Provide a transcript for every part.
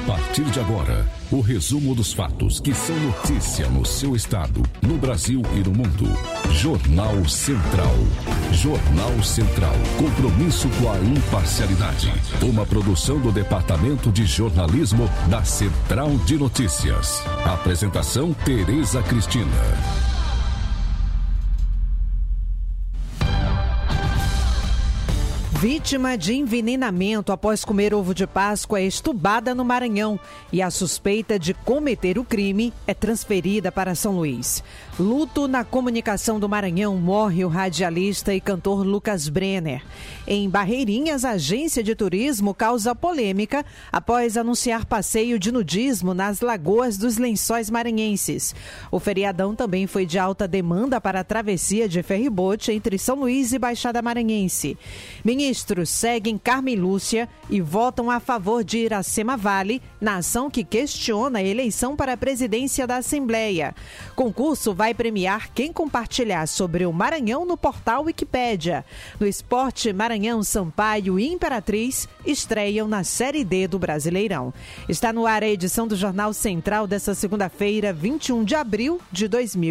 partir de agora, o resumo dos fatos que são notícia no seu estado, no Brasil e no mundo. Jornal Central. Jornal Central. Compromisso com a imparcialidade. Uma produção do Departamento de Jornalismo da Central de Notícias. Apresentação: Tereza Cristina. Vítima de envenenamento após comer ovo de Páscoa é estubada no Maranhão e a suspeita de cometer o crime é transferida para São Luís. Luto na comunicação do Maranhão, morre o radialista e cantor Lucas Brenner. Em Barreirinhas, a agência de turismo causa polêmica após anunciar passeio de nudismo nas lagoas dos Lençóis Maranhenses. O feriadão também foi de alta demanda para a travessia de ferribote entre São Luís e Baixada Maranhense. Ministros seguem Carmen Lúcia e votam a favor de Iracema Vale na ação que questiona a eleição para a presidência da Assembleia. Concurso vai premiar quem compartilhar sobre o Maranhão no portal Wikipédia. No esporte, Maranhão, Sampaio e Imperatriz estreiam na Série D do Brasileirão. Está no ar a edição do Jornal Central desta segunda-feira, 21 de abril de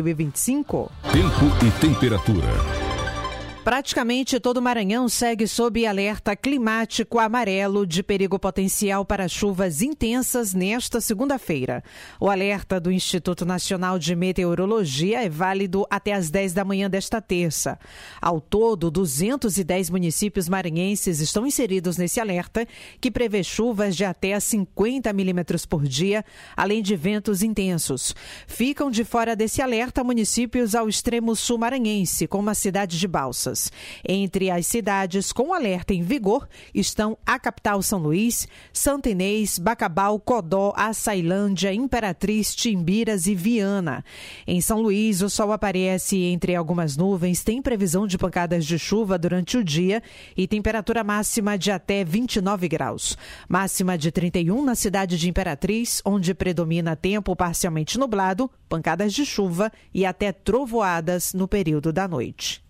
2025. Tempo e temperatura. Praticamente todo o Maranhão segue sob alerta climático amarelo de perigo potencial para chuvas intensas nesta segunda-feira. O alerta do Instituto Nacional de Meteorologia é válido até às 10 da manhã desta terça. Ao todo, 210 municípios maranhenses estão inseridos nesse alerta, que prevê chuvas de até 50 milímetros por dia, além de ventos intensos. Ficam de fora desse alerta municípios ao extremo sul maranhense, como a cidade de Balsas. Entre as cidades com alerta em vigor estão a capital São Luís, Santo Inês, Bacabal, Codó, Açailândia, Imperatriz, Timbiras e Viana. Em São Luís, o sol aparece entre algumas nuvens, tem previsão de pancadas de chuva durante o dia e temperatura máxima de até 29 graus. Máxima de 31 na cidade de Imperatriz, onde predomina tempo parcialmente nublado, pancadas de chuva e até trovoadas no período da noite.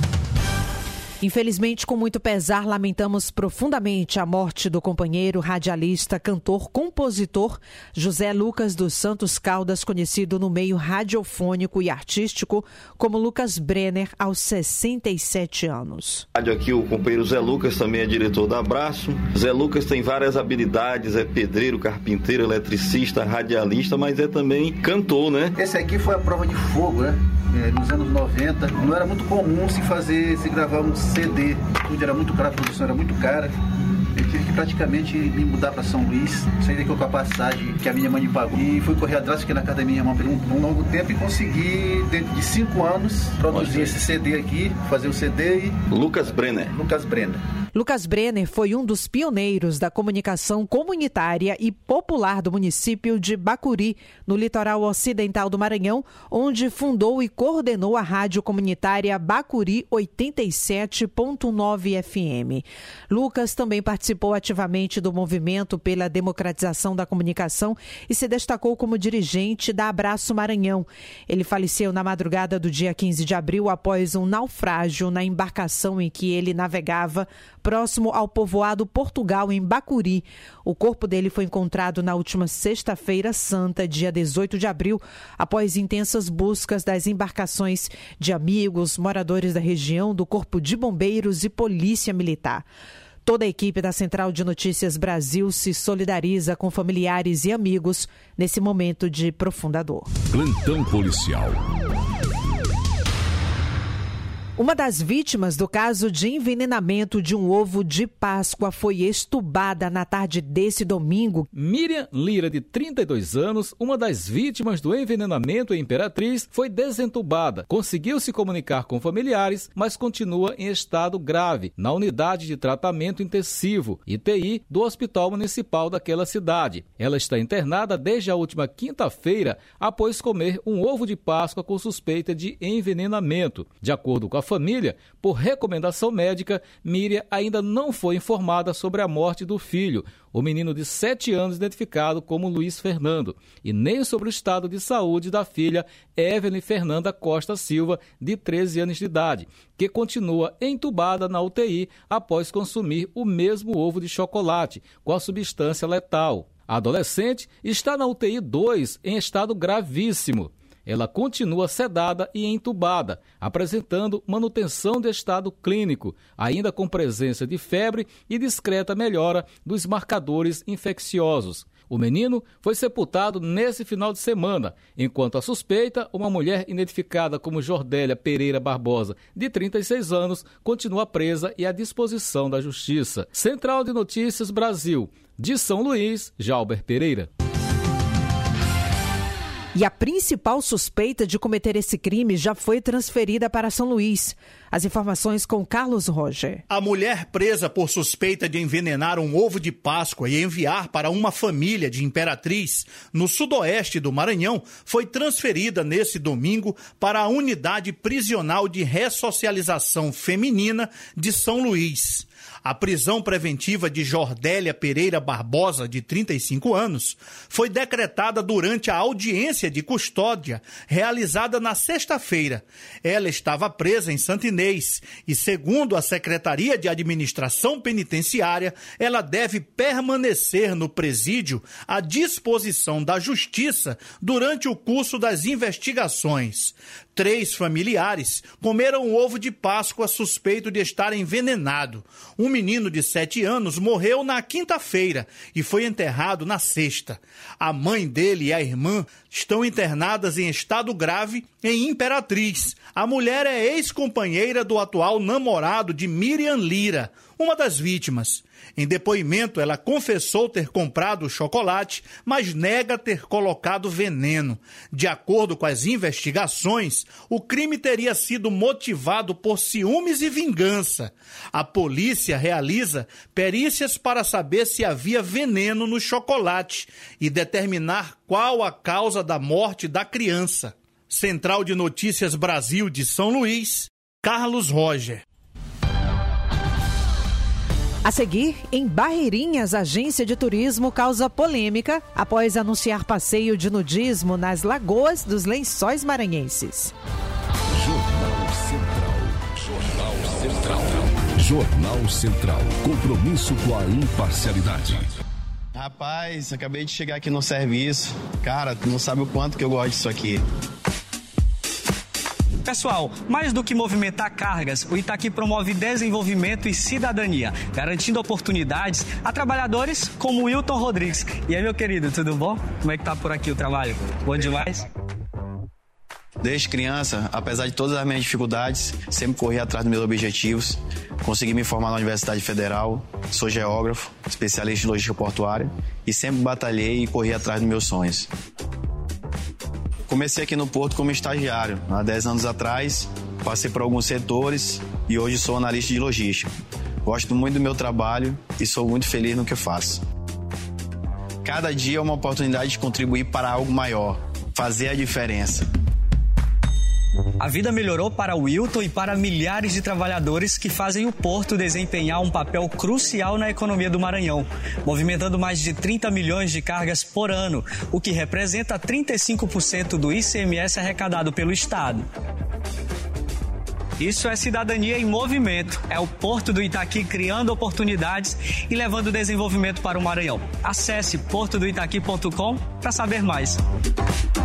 Infelizmente, com muito pesar, lamentamos profundamente a morte do companheiro, radialista, cantor, compositor José Lucas dos Santos Caldas, conhecido no meio radiofônico e artístico como Lucas Brenner, aos 67 anos. Aqui o companheiro Zé Lucas também é diretor da Abraço. Zé Lucas tem várias habilidades, é pedreiro, carpinteiro, eletricista, radialista, mas é também cantor, né? Esse aqui foi a prova de fogo, né? Nos anos 90, não era muito comum se gravar um CD, tudo era muito caro, a produção era muito cara. Eu tive que praticamente me mudar para São Luís, saí daqui com a passagem que a minha mãe me pagou e fui correr atrás, fiquei na casa da minha irmã por um longo tempo e consegui, dentro de 5 anos, produzir esse CD aqui, fazer o CD e... Lucas Brenner. Lucas Brenner foi um dos pioneiros da comunicação comunitária e popular do município de Bacuri, no litoral ocidental do Maranhão, onde fundou e coordenou a rádio comunitária Bacuri 87.9 FM. Lucas também participou ativamente do movimento pela democratização da comunicação e se destacou como dirigente da Abraço Maranhão. Ele faleceu na madrugada do dia 15 de abril após um naufrágio na embarcação em que ele navegava, próximo ao povoado Portugal, em Bacuri. O corpo dele foi encontrado na última sexta-feira santa, dia 18 de abril, após intensas buscas das embarcações de amigos, moradores da região, do Corpo de Bombeiros e Polícia Militar. Toda a equipe da Central de Notícias Brasil se solidariza com familiares e amigos nesse momento de profunda dor. Plantão policial. Uma das vítimas do caso de envenenamento de um ovo de Páscoa foi estubada na tarde desse domingo. Miriam Lira, de 32 anos, uma das vítimas do envenenamento em Imperatriz, foi desentubada. Conseguiu se comunicar com familiares, mas continua em estado grave na unidade de tratamento intensivo, ITI, do Hospital Municipal daquela cidade. Ela está internada desde a última quinta-feira após comer um ovo de Páscoa com suspeita de envenenamento. De acordo com a família, por recomendação médica, Miriam ainda não foi informada sobre a morte do filho, o menino de 7 anos identificado como Luiz Fernando, e nem sobre o estado de saúde da filha Evelyn Fernanda Costa Silva, de 13 anos de idade, que continua entubada na UTI após consumir o mesmo ovo de chocolate com a substância letal. A adolescente está na UTI 2 em estado gravíssimo. Ela continua sedada e entubada, apresentando manutenção de estado clínico, ainda com presença de febre e discreta melhora dos marcadores infecciosos. O menino foi sepultado nesse final de semana, enquanto a suspeita, uma mulher identificada como Jordélia Pereira Barbosa, de 36 anos, continua presa e à disposição da Justiça. Central de Notícias Brasil, de São Luís, Jalber Pereira. E a principal suspeita de cometer esse crime já foi transferida para São Luís. As informações com Carlos Roger. A mulher presa por suspeita de envenenar um ovo de Páscoa e enviar para uma família de Imperatriz, no sudoeste do Maranhão, foi transferida nesse domingo para a Unidade Prisional de Ressocialização Feminina de São Luís. A prisão preventiva de Jordélia Pereira Barbosa, de 35 anos, foi decretada durante a audiência de custódia realizada na sexta-feira. Ela estava presa em Santo Inês e, segundo a Secretaria de Administração Penitenciária, ela deve permanecer no presídio à disposição da Justiça durante o curso das investigações. 3 familiares comeram o ovo de Páscoa suspeito de estar envenenado. Um menino de 7 anos morreu na quinta-feira e foi enterrado na sexta. A mãe dele e a irmã estão internadas em estado grave em Imperatriz. A mulher é ex-companheira do atual namorado de Miriam Lira, uma das vítimas. Em depoimento, ela confessou ter comprado o chocolate, mas nega ter colocado veneno. De acordo com as investigações, o crime teria sido motivado por ciúmes e vingança. A polícia realiza perícias para saber se havia veneno no chocolate e determinar qual a causa da morte da criança. Central de Notícias Brasil de São Luís, Carlos Roger. A seguir, em Barreirinhas, a agência de turismo causa polêmica após anunciar passeio de nudismo nas lagoas dos Lençóis Maranhenses. Jornal Central. Jornal Central. Compromisso com a imparcialidade. Rapaz, acabei de chegar aqui no serviço. Cara, tu não sabe o quanto que eu gosto disso aqui. Pessoal, mais do que movimentar cargas, o Itaqui promove desenvolvimento e cidadania, garantindo oportunidades a trabalhadores como o Wilton Rodrigues. E aí, meu querido, tudo bom? Como é que tá por aqui o trabalho? Bom demais? Desde criança, apesar de todas as minhas dificuldades, sempre corri atrás dos meus objetivos. Consegui me formar na Universidade Federal, sou geógrafo, especialista em logística portuária e sempre batalhei e corri atrás dos meus sonhos. Comecei aqui no Porto como estagiário. Há 10 anos atrás, passei por alguns setores e hoje sou analista de logística. Gosto muito do meu trabalho e sou muito feliz no que faço. Cada dia é uma oportunidade de contribuir para algo maior, fazer a diferença. A vida melhorou para o Wilton e para milhares de trabalhadores que fazem o Porto desempenhar um papel crucial na economia do Maranhão, movimentando mais de 30 milhões de cargas por ano, o que representa 35% do ICMS arrecadado pelo Estado. Isso é cidadania em movimento. É o Porto do Itaqui criando oportunidades e levando desenvolvimento para o Maranhão. Acesse portodoitaqui.com para saber mais.